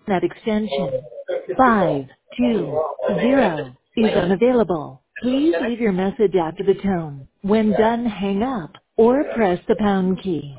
That extension 520 is unavailable. Please leave your message after the tone. When done, hang up or press the pound key.